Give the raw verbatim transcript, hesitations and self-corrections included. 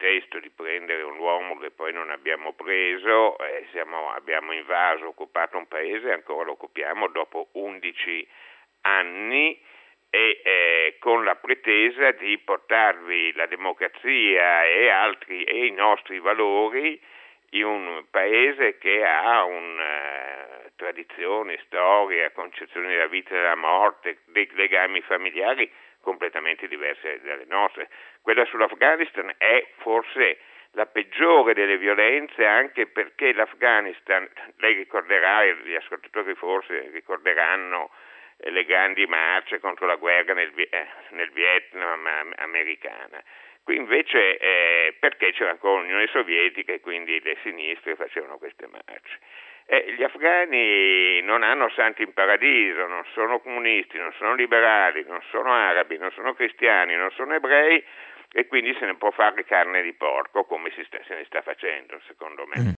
pretesto di prendere un uomo che poi non abbiamo preso, eh, siamo, abbiamo invaso, occupato un paese e ancora lo occupiamo dopo undici anni e eh, con la pretesa di portarvi la democrazia e altri e i nostri valori in un paese che ha una uh, tradizione, storia, concezione della vita e della morte, dei legami familiari completamente diverse dalle nostre. Quella sull'Afghanistan è forse la peggiore delle violenze, anche perché l'Afghanistan, lei ricorderà, e gli ascoltatori forse ricorderanno eh, le grandi marce contro la guerra nel, eh, nel Vietnam americana. Qui invece eh, perché c'era ancora l'Unione Sovietica e quindi le sinistre facevano queste marce. Eh, gli afghani non hanno santi in paradiso, non sono comunisti, non sono liberali, non sono arabi, non sono cristiani, non sono ebrei e quindi se ne può fare carne di porco come si sta, se ne sta facendo secondo me. Mm.